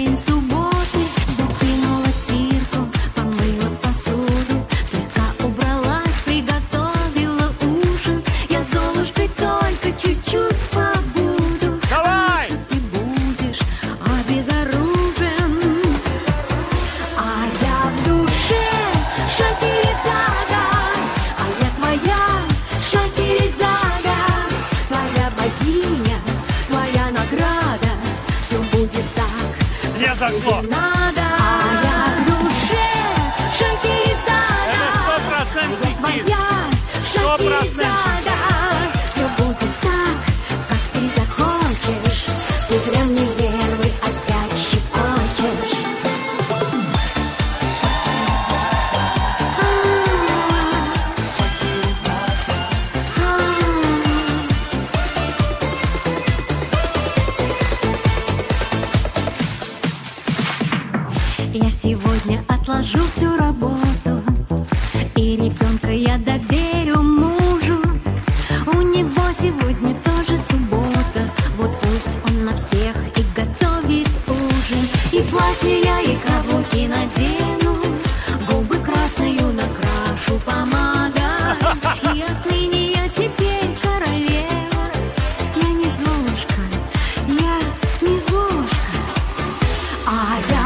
день субботы. Закинула стирку, помыла посуду, слегка убралась, приготовила ужин. Я Золушкой только чуть-чуть побуду. Давай! Ночью ты будешь обезоружен. А я в душе Шахерезада, а я твоя Шахерезада, твоя богиня, твоя награда. Все будет так, Не зашло. надо. А я в душе Шахерезада, Это 100% я твоя 100%. Шахерезада. Все будет так, как ты захочешь. Ты зря мне нервы опять щекочешь. Я сегодня отложу всю работу, и ребенка я доверю мужу. У него сегодня тоже суббота, вот пусть он на всех и готовит ужин. И платье я, и каблуки надену, губы красную накрашу помадой. И отныне я теперь королева. Я не Золушка, я не Золушка, а я